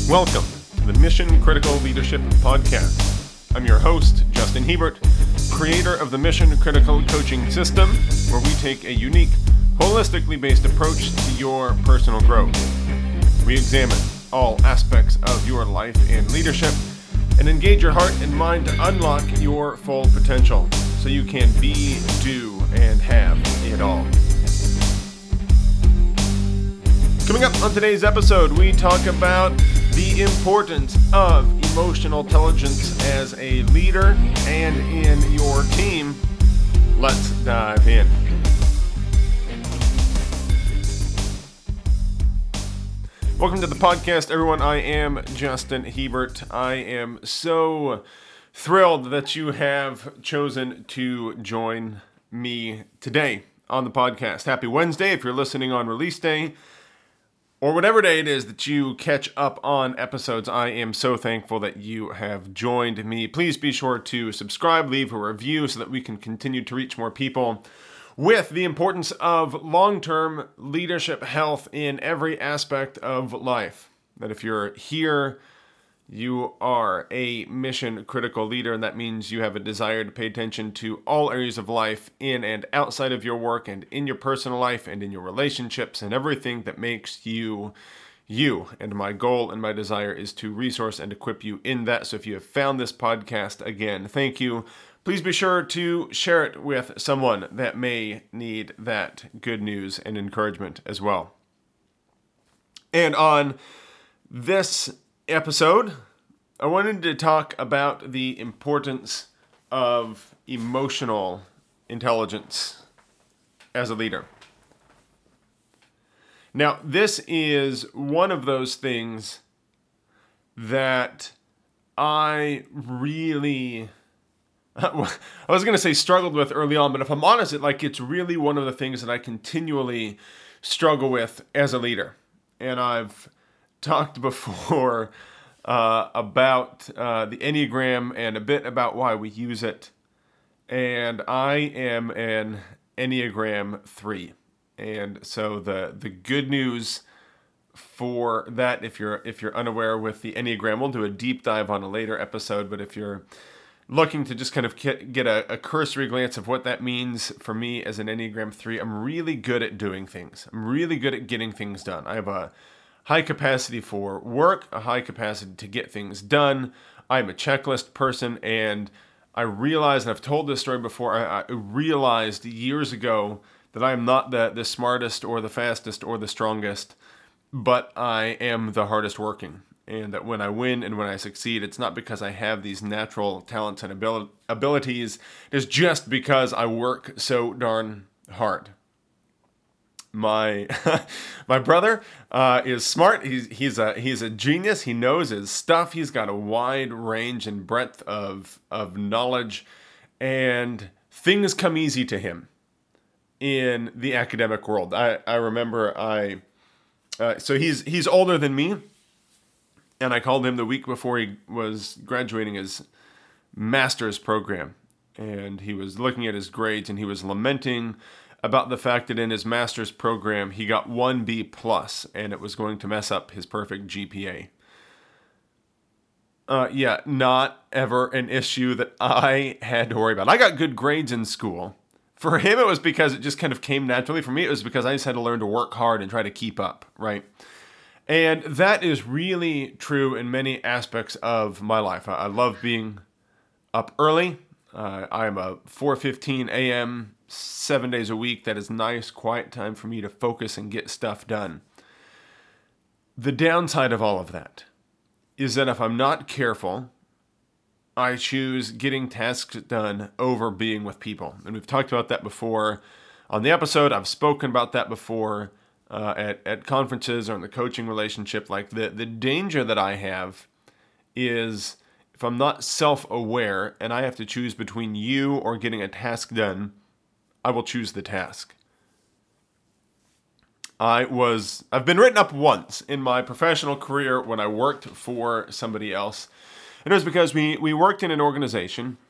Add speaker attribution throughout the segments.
Speaker 1: Welcome to the Mission Critical Leadership Podcast. I'm your host, Justin Hebert, creator of the Mission Critical Coaching System, where we take a unique, holistically based approach to your personal growth. We examine all aspects of your life and leadership and engage your heart and mind to unlock your full potential so you can be, do, and have it all. Coming up on today's episode, we talk about the importance of emotional intelligence as a leader and in your team. Let's dive in. Welcome to the podcast, everyone. I am Justin Hebert. I am so thrilled that you have chosen to join me today on the podcast. Happy Wednesday if you're listening on release day, or whatever day it is that you catch up on episodes. I am so thankful that you have joined me. Please be sure to subscribe, leave a review so that we can continue to reach more people with the importance of long-term leadership health in every aspect of life. That if you're here, you are a mission-critical leader, and that means you have a desire to pay attention to all areas of life in and outside of your work and in your personal life and in your relationships and everything that makes you, you. And my goal and my desire is to resource and equip you in that. So if you have found this podcast, again, thank you. Please be sure to share it with someone that may need that good news and encouragement as well. And on this episode, I wanted to talk about the importance of emotional intelligence as a leader. Now, this is one of those things that I really, I was going to say struggled with early on, but if I'm honest, it's really one of the things that I continually struggle with as a leader. And I've talked before about the Enneagram and a bit about why we use it. And I am an Enneagram 3. And so the good news for that, if you're unaware with the Enneagram, we'll do a deep dive on a later episode. But if you're looking to just kind of get a cursory glance of what that means for me as an Enneagram 3, I'm really good at doing things. I'm really good at getting things done. I have a high capacity for work, a high capacity to get things done. I'm a checklist person, and I realized, and I've told this story before, I realized years ago that I am not the smartest or the fastest or the strongest, but I am the hardest working. And that when I win and when I succeed, it's not because I have these natural talents and abilities. It's just because I work so darn hard. My brother is smart. He's a genius. He knows his stuff. He's got a wide range and breadth of knowledge, and things come easy to him in the academic world. I remember so he's older than me, and I called him the week before he was graduating his master's program, and he was looking at his grades and he was lamenting about the fact that in his master's program, he got 1 B+, and it was going to mess up his perfect GPA. Not ever an issue that I had to worry about. I got good grades in school. For him, it was because it just kind of came naturally. For me, it was because I just had to learn to work hard and try to keep up, right? And that is really true in many aspects of my life. I love being up early. I'm a 4:15 a.m., 7 days a week. That is nice, quiet time for me to focus and get stuff done. The downside of all of that is that if I'm not careful, I choose getting tasks done over being with people. And we've talked about that before on the episode. I've spoken about that before at conferences or in the coaching relationship. Like the danger that I have is if I'm not self-aware and I have to choose between you or getting a task done, I will choose the task. I've been written up once in my professional career when I worked for somebody else. And it was because we worked in an organization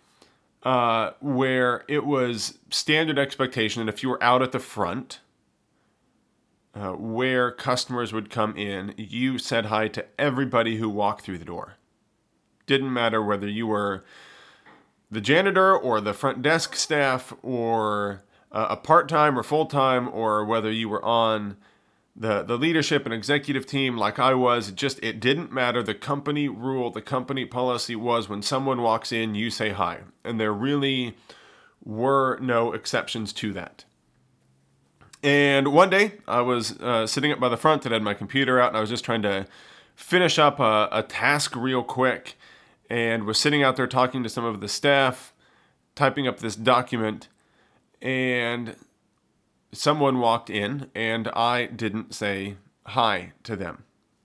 Speaker 1: where it was standard expectation that if you were out at the front, where customers would come in, you said hi to everybody who walked through the door. Didn't matter whether you were the janitor or the front desk staff or a part-time or full-time, or whether you were on the leadership and executive team like I was. It didn't matter. The company rule, the company policy was when someone walks in, you say hi. And there really were no exceptions to that. And one day I was sitting up by the front and had my computer out, and I was just trying to finish up a task real quick, and was sitting out there talking to some of the staff, typing up this document, and someone walked in and I didn't say hi to them.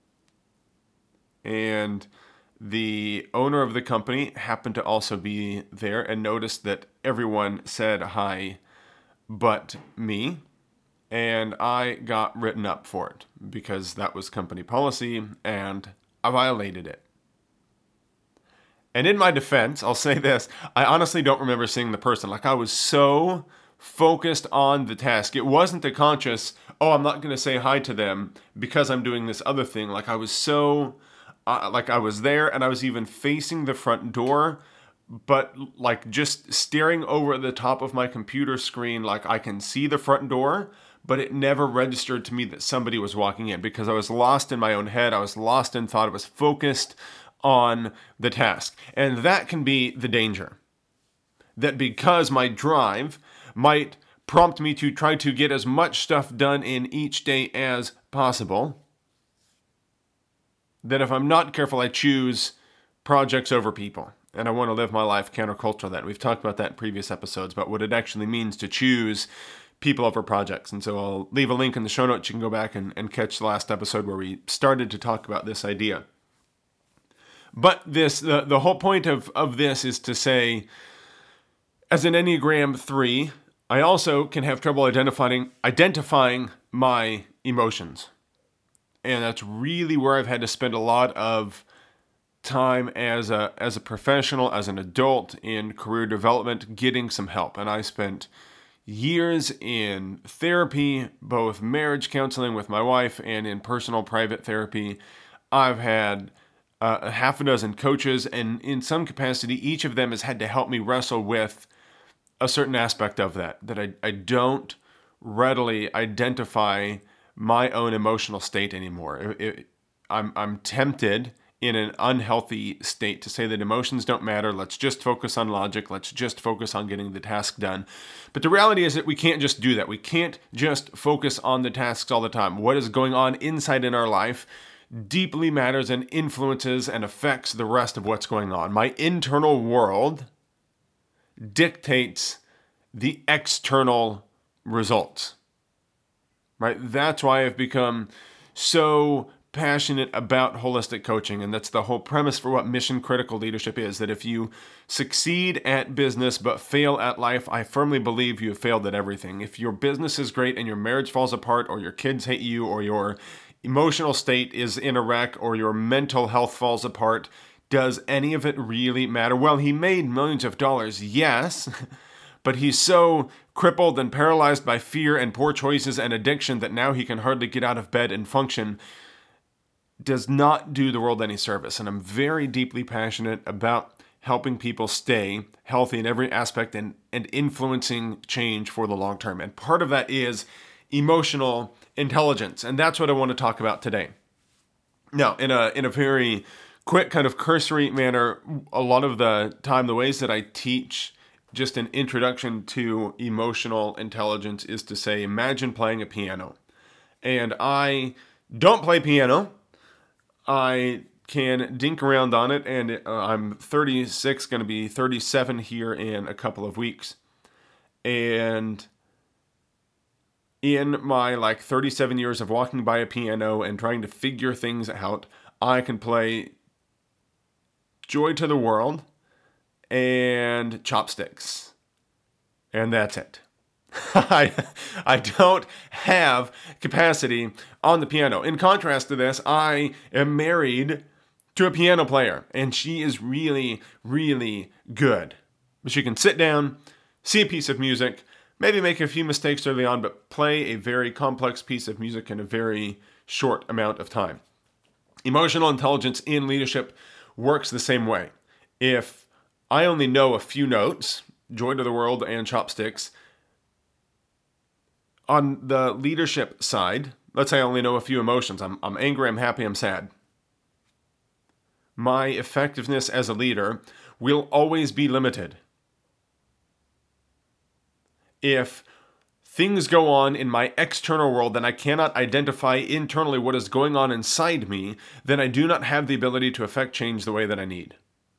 Speaker 1: And the owner of the company happened to also be there and noticed that everyone said hi but me. And I got written up for it because that was company policy and I violated it. And in my defense, I'll say this, I honestly don't remember seeing the person. Like, I was so focused on the task. It wasn't a conscious, I'm not going to say hi to them because I'm doing this other thing. Like, I was so, I was there and I was even facing the front door, but like just staring over the top of my computer screen, like I can see the front door, but it never registered to me that somebody was walking in because I was lost in my own head. I was lost in thought. I was focused on the task. And that can be the danger. That because my drive might prompt me to try to get as much stuff done in each day as possible, that if I'm not careful, I choose projects over people. And I want to live my life countercultural to that. We've talked about that in previous episodes, about what it actually means to choose people over projects. And so I'll leave a link in the show notes. You can go back and catch the last episode where we started to talk about this idea. But the whole point of this is to say, as an Enneagram 3, I also can have trouble identifying my emotions. And that's really where I've had to spend a lot of time as a professional, as an adult in career development, getting some help. And I spent years in therapy, both marriage counseling with my wife and in personal private therapy. I've had a half a dozen coaches, and in some capacity, each of them has had to help me wrestle with a certain aspect of that I don't readily identify my own emotional state anymore. I'm tempted in an unhealthy state to say that emotions don't matter. Let's just focus on logic. Let's just focus on getting the task done. But the reality is that we can't just do that. We can't just focus on the tasks all the time. What is going on inside in our life deeply matters and influences and affects the rest of what's going on. My internal world dictates the external results, right? That's why I've become so passionate about holistic coaching. And that's the whole premise for what mission critical leadership is, that if you succeed at business but fail at life, I firmly believe you have failed at everything. If your business is great and your marriage falls apart, or your kids hate you, or your emotional state is in a wreck, or your mental health falls apart, does any of it really matter? Well, he made millions of dollars, yes, but he's so crippled and paralyzed by fear and poor choices and addiction that now he can hardly get out of bed and function. Does not do the world any service. And I'm very deeply passionate about helping people stay healthy in every aspect and influencing change for the long term. And part of that is emotional intelligence. And that's what I want to talk about today. Now, in a very quick kind of cursory manner, a lot of the time, the ways that I teach just an introduction to emotional intelligence is to say, imagine playing a piano. And I don't play piano. I can dink around on it, and I'm 36, going to be 37 here in a couple of weeks. And in my 37 years of walking by a piano and trying to figure things out, I can play Joy to the World and Chopsticks. And that's it. I don't have capacity on the piano. In contrast to this, I am married to a piano player, and she is really, really good. She can sit down, see a piece of music, maybe make a few mistakes early on, but play a very complex piece of music in a very short amount of time. Emotional intelligence in leadership works the same way. If I only know a few notes, Joy to the World and Chopsticks, on the leadership side, let's say I only know a few emotions. I'm angry, I'm happy, I'm sad. My effectiveness as a leader will always be limited. If things go on in my external world and I cannot identify internally what is going on inside me, then I do not have the ability to affect change the way that I need.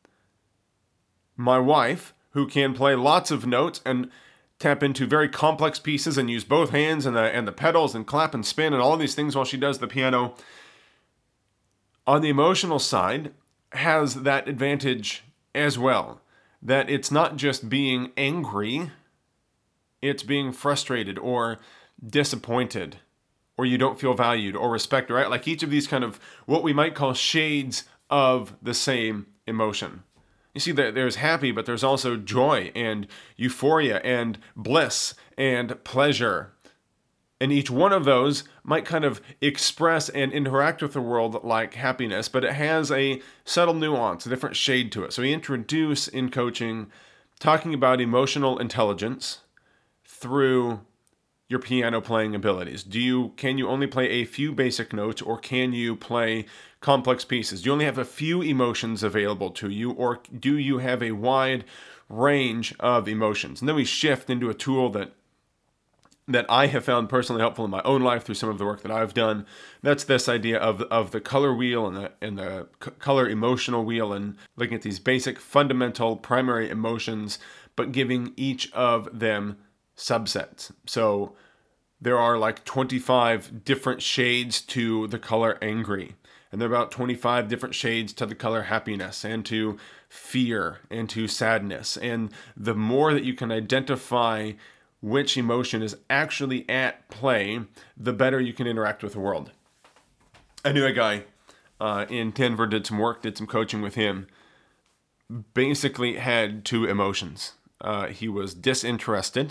Speaker 1: My wife, who can play lots of notes and tap into very complex pieces and use both hands and the pedals and clap and spin and all of these things while she does the piano, on the emotional side, has that advantage as well. That it's not just being angry, it's being frustrated or disappointed, or you don't feel valued or respected, right? Like each of these kind of what we might call shades of the same emotion. You see, there's happy, but there's also joy and euphoria and bliss and pleasure. And each one of those might kind of express and interact with the world like happiness, but it has a subtle nuance, a different shade to it. So we introduce in coaching talking about emotional intelligence through your piano playing abilities. Can you only play a few basic notes, or can you play complex pieces? Do you only have a few emotions available to you, or do you have a wide range of emotions? And then we shift into a tool that I have found personally helpful in my own life through some of the work that I've done. That's this idea of the color wheel and the color emotional wheel, and looking at these basic fundamental primary emotions, but giving each of them subsets. So there are like 25 different shades to the color angry, and there are about 25 different shades to the color happiness and to fear and to sadness. And the more that you can identify which emotion is actually at play, the better you can interact with the world. I knew a guy in Denver, did some coaching with him, basically had two emotions. He was disinterested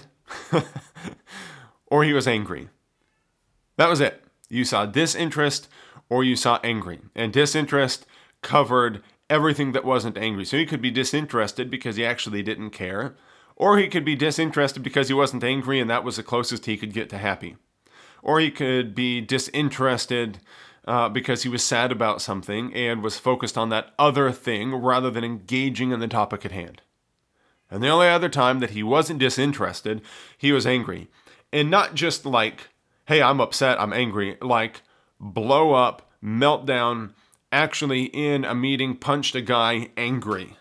Speaker 1: or he was angry. That was it. You saw disinterest or you saw angry. And disinterest covered everything that wasn't angry. So he could be disinterested because he actually didn't care, or he could be disinterested because he wasn't angry and that was the closest he could get to happy. Or he could be disinterested because he was sad about something and was focused on that other thing rather than engaging in the topic at hand. And the only other time that he wasn't disinterested, he was angry. And not just like, hey, I'm upset, I'm angry, like blow up, meltdown, actually in a meeting punched a guy angry.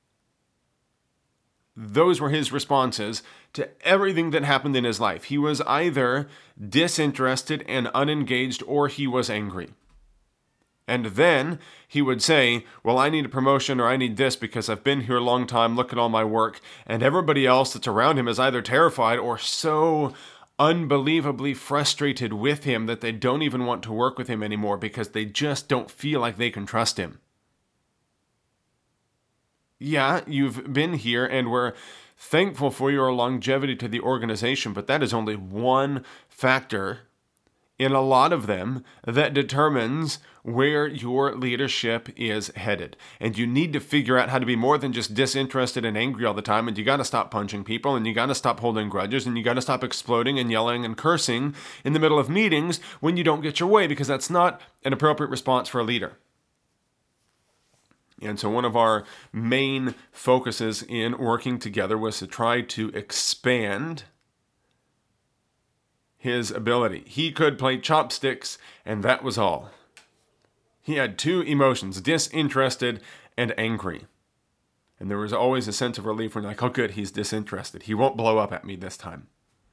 Speaker 1: Those were his responses to everything that happened in his life. He was either disinterested and unengaged, or he was angry. And then he would say, well, I need a promotion, or I need this because I've been here a long time, look at all my work. And everybody else that's around him is either terrified or so unbelievably frustrated with him that they don't even want to work with him anymore because they just don't feel like they can trust him. Yeah, you've been here and we're thankful for your longevity to the organization, but that is only one factor in a lot of them that determines where your leadership is headed. And you need to figure out how to be more than just disinterested and angry all the time. And you got to stop punching people, and you got to stop holding grudges, and you got to stop exploding and yelling and cursing in the middle of meetings when you don't get your way, because that's not an appropriate response for a leader. And so one of our main focuses in working together was to try to expand his ability. He could play chopsticks, and that was all. He had two emotions, disinterested and angry. And there was always a sense of relief when you're like, oh good, he's disinterested. He won't blow up at me this time.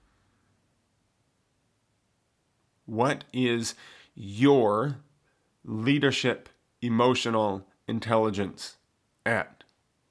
Speaker 1: What is your leadership emotional intelligence at?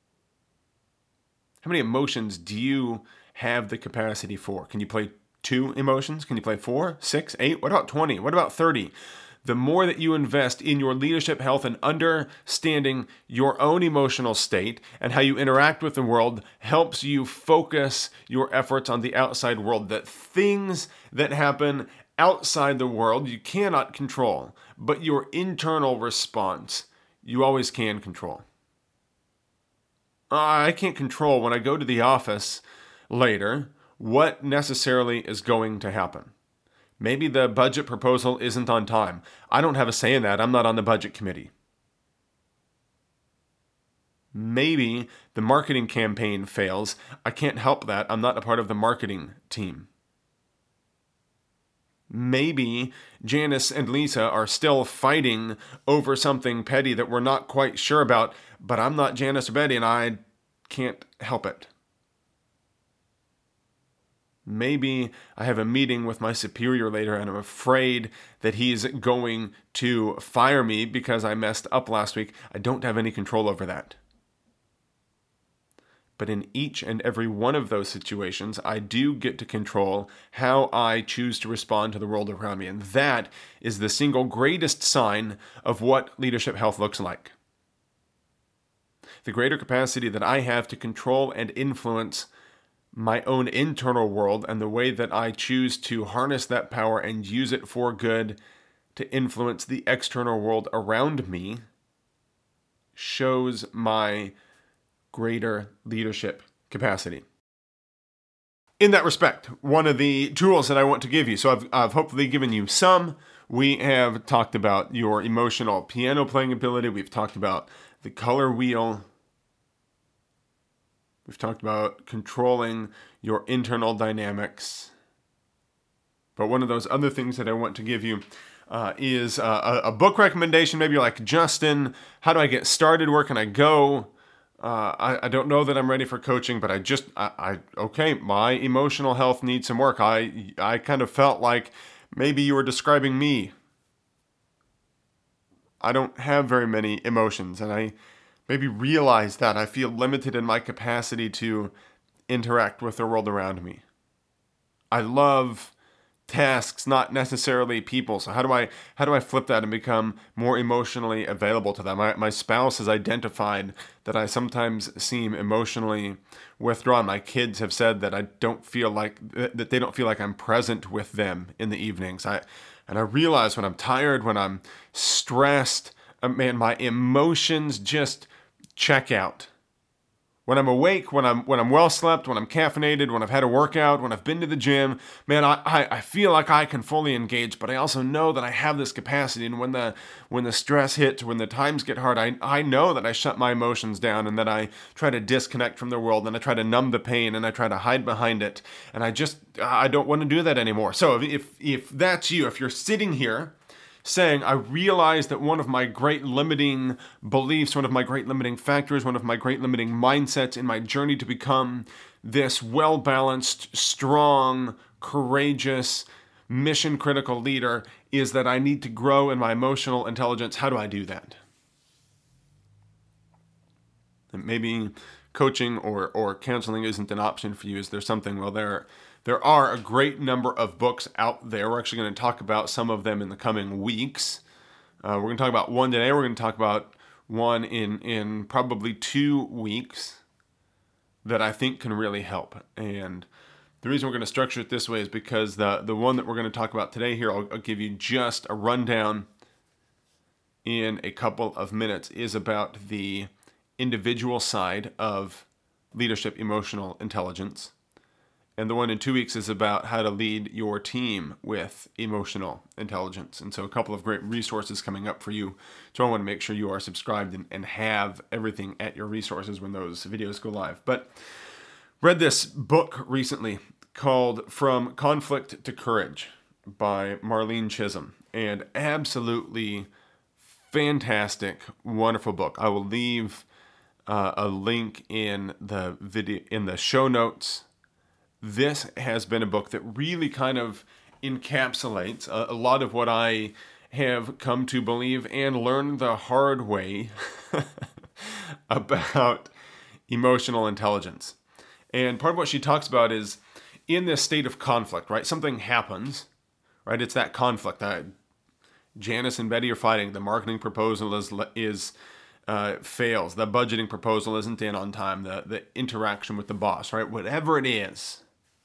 Speaker 1: How many emotions do you have the capacity for? Can you play 2 emotions? Can you play 4, 6, 8? What about 20? What about 30? the more that you invest in your leadership health and understanding your own emotional state and how you interact with the world helps you focus your efforts on the outside world. That things that happen outside the world you cannot control, but your internal response you always can control. I can't control when I go to the office later what necessarily is going to happen. Maybe the budget proposal isn't on time. I don't have a say in that. I'm not on the budget committee. Maybe the marketing campaign fails. I can't help that. I'm not a part of the marketing team. Maybe Janice and Lisa are still fighting over something petty that we're not quite sure about, but I'm not Janice or Betty and I can't help it. Maybe I have a meeting with my superior later and I'm afraid that he's going to fire me because I messed up last week. I don't have any control over that. But in each and every one of those situations, I do get to control how I choose to respond to the world around me. And that is the single greatest sign of what leadership health looks like. The greater capacity that I have to control and influence my own internal world and the way that I choose to harness that power and use it for good to influence the external world around me shows my greater leadership capacity. In that respect, one of the tools that I want to give you, so I've hopefully given you some. We have talked about your emotional piano playing ability. We've talked about the color wheel. We've talked about controlling your internal dynamics. But one of those other things that I want to give you is a book recommendation. Maybe you're like, Justin, how do I get started? Where can I go? I don't know that I'm ready for coaching, but okay, my emotional health needs some work. I kind of felt like maybe you were describing me. I don't have very many emotions, and I maybe realize that I feel limited in my capacity to interact with the world around me. I love tasks, not necessarily people. So how do I flip that and become more emotionally available to them? My spouse has identified that I sometimes seem emotionally withdrawn. My kids have said that that they don't feel like I'm present with them in the evenings. And I realize when I'm tired, when I'm stressed, man, my emotions just check out. When I'm awake, when I'm well slept, when I'm caffeinated, when I've had a workout, when I've been to the gym, man, I feel like I can fully engage, but I also know that I have this capacity. And when the stress hits, when the times get hard, I know that I shut my emotions down and that I try to disconnect from the world and I try to numb the pain and I try to hide behind it. And I don't want to do that anymore. So if that's you, if you're sitting here saying, I realize that one of my great limiting beliefs, one of my great limiting factors, one of my great limiting mindsets in my journey to become this well-balanced, strong, courageous, mission-critical leader is that I need to grow in my emotional intelligence. How do I do that? And maybe coaching or counseling isn't an option for you. Is there something? Well, there are a great number of books out there. We're actually going to talk about some of them in the coming weeks. We're going to talk about one today. We're going to talk about one in probably 2 weeks that I think can really help. And the reason we're going to structure it this way is because the one that we're going to talk about today here, I'll give you just a rundown in a couple of minutes, is about the individual side of leadership emotional intelligence. And the one in 2 weeks is about how to lead your team with emotional intelligence. And so a couple of great resources coming up for you. So I want to make sure you are subscribed and have everything at your resources when those videos go live. But read this book recently called From Conflict to Courage by Marlene Chisholm. And absolutely fantastic, wonderful book. I will leave a link in the video, in the show notes. This has been a book that really kind of encapsulates a lot of what I have come to believe and learn the hard way about emotional intelligence. And part of what she talks about is in this state of conflict, right? Something happens, right? It's that conflict. Janice and Betty are fighting. The marketing proposal is fails. The budgeting proposal isn't in on time. The interaction with the boss, right? Whatever it is.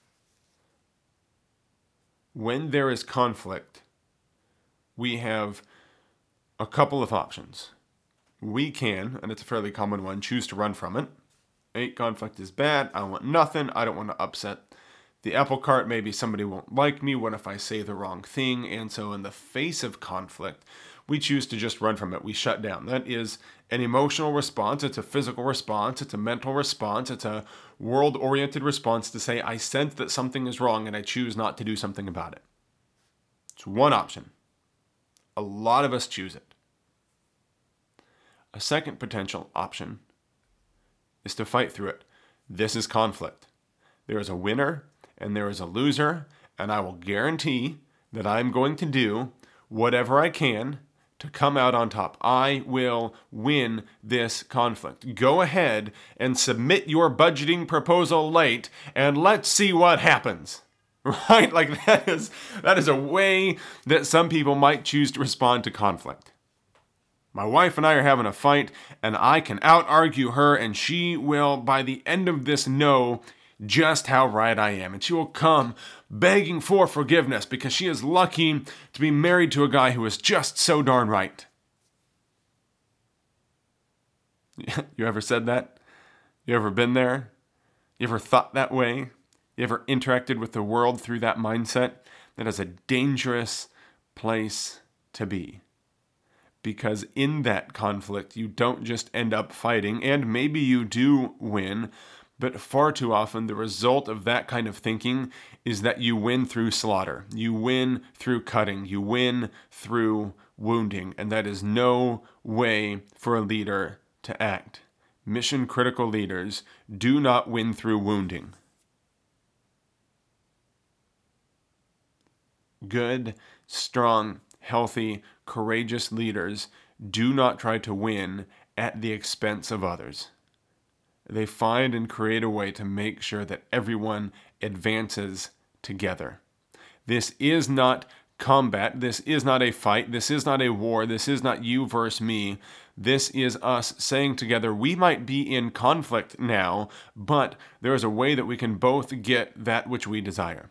Speaker 1: When there is conflict, we have a couple of options. We can, and it's a fairly common one, choose to run from it. Hey, conflict is bad. I want nothing. I don't want to upset the apple cart. Maybe somebody won't like me. What if I say the wrong thing? And so in the face of conflict, we choose to just run from it. We shut down. That is an emotional response. It's a physical response. It's a mental response. It's a world-oriented response to say, I sense that something is wrong and I choose not to do something about it. It's one option. A lot of us choose it. A second potential option is to fight through it. This is conflict. There is a winner and there is a loser, and I will guarantee that I'm going to do whatever I can to come out on top. I will win this conflict. Go ahead and submit your budgeting proposal late, and let's see what happens. Right? Like that is a way that some people might choose to respond to conflict. My wife and I are having a fight, and I can out-argue her, and she will, by the end of this, know just how right I am. And she will come begging for forgiveness because she is lucky to be married to a guy who is just so darn right. You ever said that? You ever been there? You ever thought that way? You ever interacted with the world through that mindset? That is a dangerous place to be. Because in that conflict, you don't just end up fighting, and maybe you do win, but far too often the result of that kind of thinking is that you win through slaughter. You win through cutting. You win through wounding, and that is no way for a leader to act. Mission-critical leaders do not win through wounding. Good, strong, healthy, courageous leaders do not try to win at the expense of others. They find and create a way to make sure that everyone advances together. This is not combat. This is not a fight. This is not a war. This is not you versus me. This is us saying together, we might be in conflict now, but there is a way that we can both get that which we desire.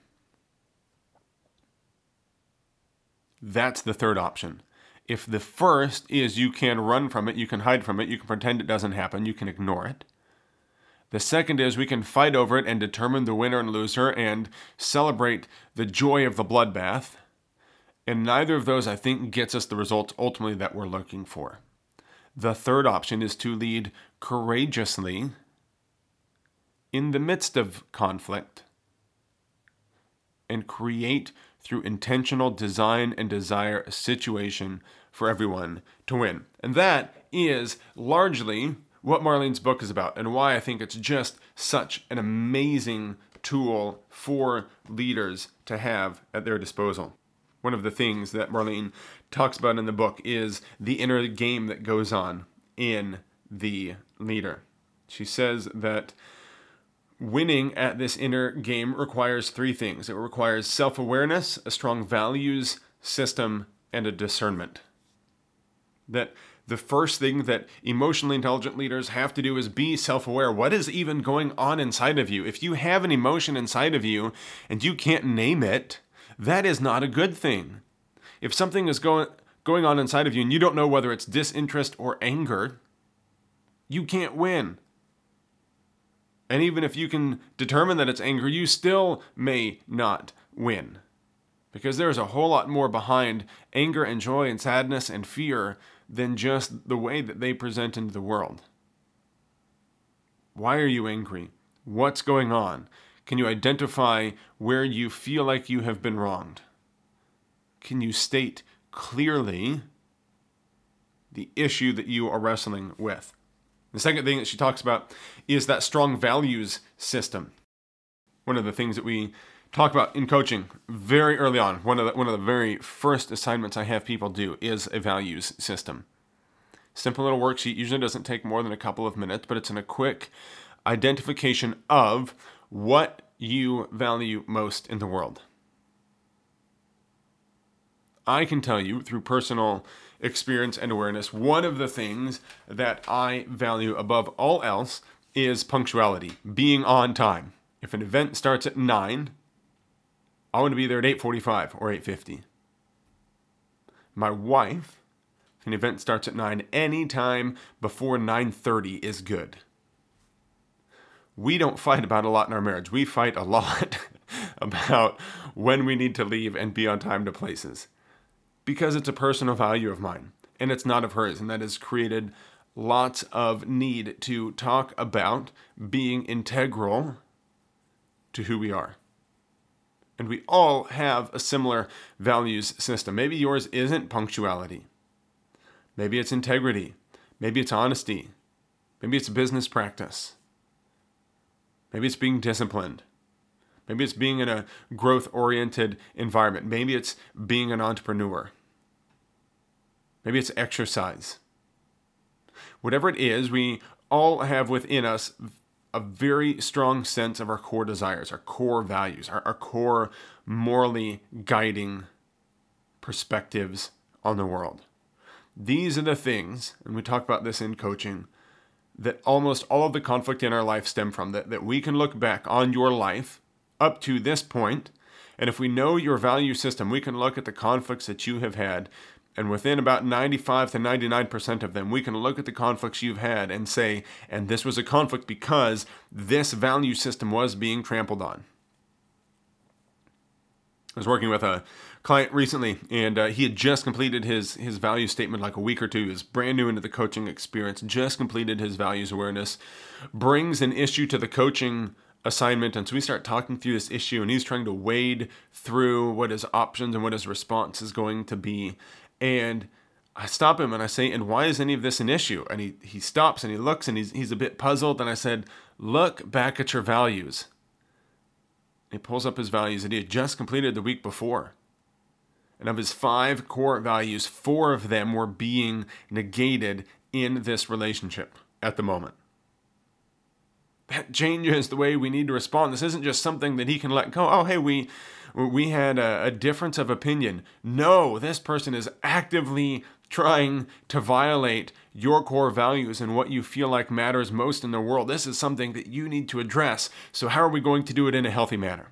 Speaker 1: That's the third option. If the first is you can run from it, you can hide from it, you can pretend it doesn't happen, you can ignore it. The second is we can fight over it and determine the winner and loser and celebrate the joy of the bloodbath. And neither of those, I think, gets us the results ultimately that we're looking for. The third option is to lead courageously in the midst of conflict and create through intentional design and desire a situation for everyone to win. And that is largely what Marlene's book is about and why I think it's just such an amazing tool for leaders to have at their disposal. One of the things that Marlene talks about in the book is the inner game that goes on in the leader. She says that winning at this inner game requires three things. It requires self-awareness, a strong values system, and a discernment. That the first thing that emotionally intelligent leaders have to do is be self-aware. What is even going on inside of you? If you have an emotion inside of you and you can't name it, that is not a good thing. If something is going on inside of you and you don't know whether it's disinterest or anger, you can't win. And even if you can determine that it's anger, you still may not win. Because there is a whole lot more behind anger and joy and sadness and fear than just the way that they present into the world. Why are you angry? What's going on? Can you identify where you feel like you have been wronged? Can you state clearly the issue that you are wrestling with? The second thing that she talks about is that strong values system. One of the things that we talk about in coaching very early on, one of the very first assignments I have people do is a values system. Simple little worksheet, usually doesn't take more than a couple of minutes, but it's in a quick identification of what you value most in the world. I can tell you through personal experience and awareness, one of the things that I value above all else is punctuality, being on time. If an event starts at 9, I want to be there at 8:45 or 8:50. My wife, if an event starts at 9, any time before 9:30 is good. We don't fight about a lot in our marriage. We fight a lot about when we need to leave and be on time to places, because it's a personal value of mine and it's not of hers. And that has created lots of need to talk about being integral to who we are. And we all have a similar values system. Maybe yours isn't punctuality. Maybe it's integrity. Maybe it's honesty. Maybe it's business practice. Maybe it's being disciplined. Maybe it's being in a growth-oriented environment. Maybe it's being an entrepreneur. Maybe it's exercise. Whatever it is, we all have within us a very strong sense of our core desires, our core values, our core morally guiding perspectives on the world. These are the things, and we talk about this in coaching, that almost all of the conflict in our life stem from, that we can look back on your life up to this point, and if we know your value system, we can look at the conflicts that you have had, and within about 95 to 99% of them, we can look at the conflicts you've had and say, and this was a conflict because this value system was being trampled on. I was working with a client recently, and he had just completed his value statement like a week or two. He was brand new into the coaching experience, just completed his values awareness, brings an issue to the coaching assignment, and so we start talking through this issue, and he's trying to wade through what his options and what his response is going to be. And I stop him and I say, and why is any of this an issue? And he stops and he looks and he's a bit puzzled. And I said, look back at your values. He pulls up his values that he had just completed the week before. And of his 5 core values, 4 of them were being negated in this relationship at the moment. That changes the way we need to respond. This isn't just something that he can let go. Oh, hey, we had a difference of opinion. No, this person is actively trying to violate your core values and what you feel like matters most in the world. This is something that you need to address. So how are we going to do it in a healthy manner?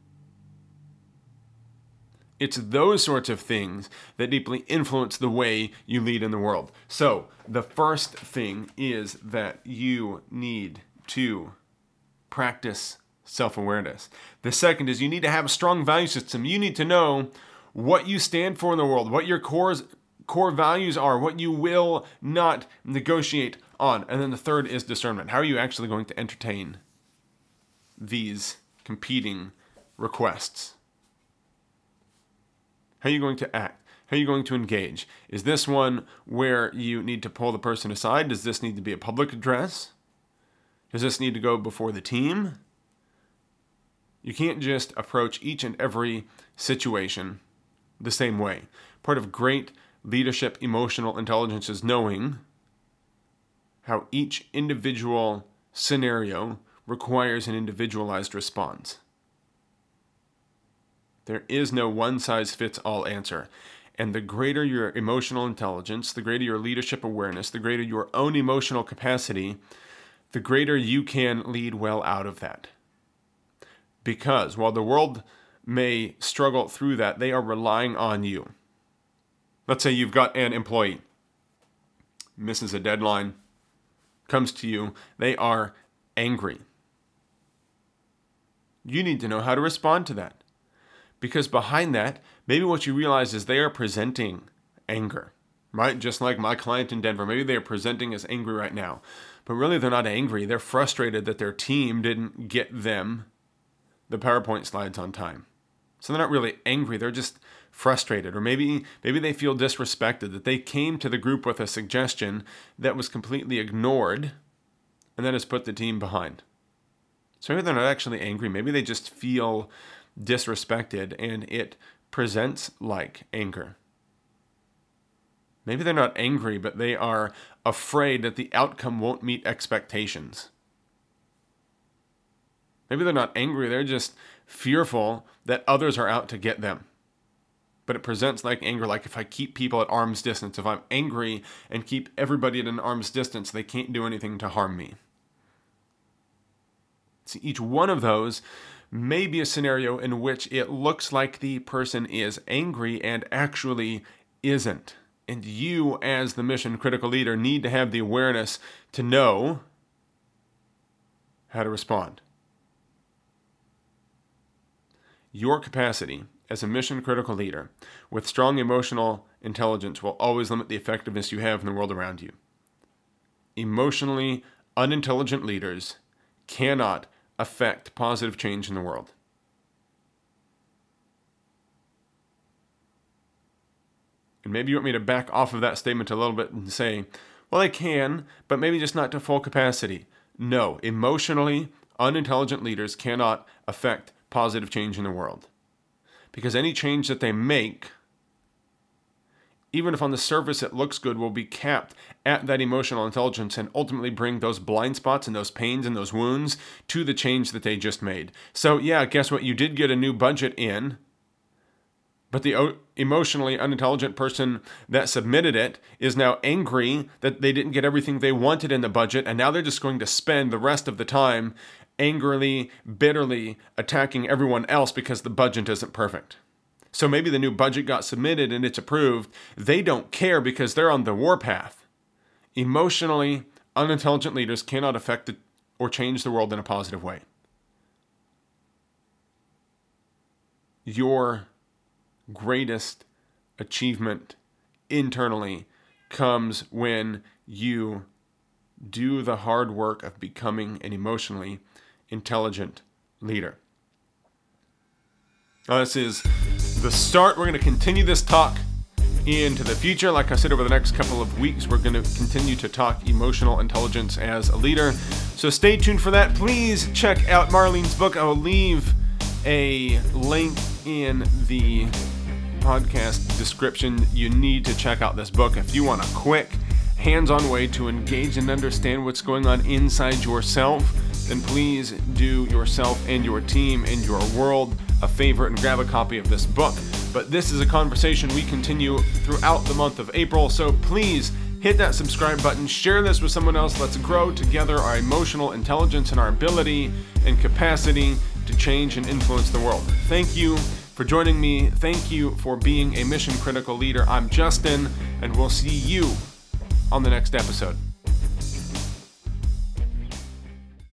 Speaker 1: It's those sorts of things that deeply influence the way you lead in the world. So the first thing is that you need to practice self-awareness. The second is you need to have a strong value system. You need to know what you stand for in the world, what your core values are, what you will not negotiate on. And then the third is discernment. How are you actually going to entertain these competing requests? How are you going to act? How are you going to engage? Is this one where you need to pull the person aside? Does this need to be a public address? Does this need to go before the team? You can't just approach each and every situation the same way. Part of great leadership emotional intelligence is knowing how each individual scenario requires an individualized response. There is no one-size-fits-all answer. And the greater your emotional intelligence, the greater your leadership awareness, the greater your own emotional capacity, the greater you can lead well out of that. Because while the world may struggle through that, they are relying on you. Let's say you've got an employee, misses a deadline, comes to you, they are angry. You need to know how to respond to that. Because behind that, maybe what you realize is they are presenting anger, right? Just like my client in Denver, maybe they are presenting as angry right now. But really they're not angry. They're frustrated that their team didn't get them the PowerPoint slides on time. So they're not really angry. They're just frustrated. Or maybe they feel disrespected, that they came to the group with a suggestion that was completely ignored and that has put the team behind. So maybe they're not actually angry. Maybe they just feel disrespected and it presents like anger. Maybe they're not angry, but they are afraid that the outcome won't meet expectations. Maybe they're not angry, they're just fearful that others are out to get them. but it presents like anger, like if I keep people at arm's distance, if I'm angry and keep everybody at an arm's distance, they can't do anything to harm me. See, each one of those may be a scenario in which it looks like the person is angry and actually isn't. And you, as the mission critical leader, need to have the awareness to know how to respond. Your capacity as a mission critical leader with strong emotional intelligence will always limit the effectiveness you have in the world around you. Emotionally unintelligent leaders cannot affect positive change in the world. And maybe you want me to back off of that statement a little bit and say, well, they can, but maybe just not to full capacity. No, emotionally unintelligent leaders cannot affect positive change in the world. Because any change that they make, even if on the surface it looks good, will be capped at that emotional intelligence and ultimately bring those blind spots and those pains and those wounds to the change that they just made. So yeah, guess what? You did get a new budget in, but the emotionally unintelligent person that submitted it is now angry that they didn't get everything they wanted in the budget, and now they're just going to spend the rest of the time angrily, bitterly attacking everyone else because the budget isn't perfect. So maybe the new budget got submitted and it's approved. They don't care because they're on the warpath. Emotionally unintelligent leaders cannot affect or change the world in a positive way. Your greatest achievement internally comes when you do the hard work of becoming an emotionally intelligent leader. Now, this is the start. We're going to continue this talk into the future. Like I said, over the next couple of weeks, we're going to continue to talk emotional intelligence as a leader. So stay tuned for that. Please check out Marlene's book. I will leave a link in the podcast description. You need to check out this book if you want a quick, hands-on way to engage and understand what's going on inside yourself. Then please do yourself and your team and your world a favor and grab a copy of this book. But this is a conversation we continue throughout the month of April, so please hit that subscribe button, share this with someone else. Let's grow together our emotional intelligence and our ability and capacity to change and influence the world. Thank you for joining me. Thank you for being a mission critical leader. I'm Justin, and we'll see you on the next episode.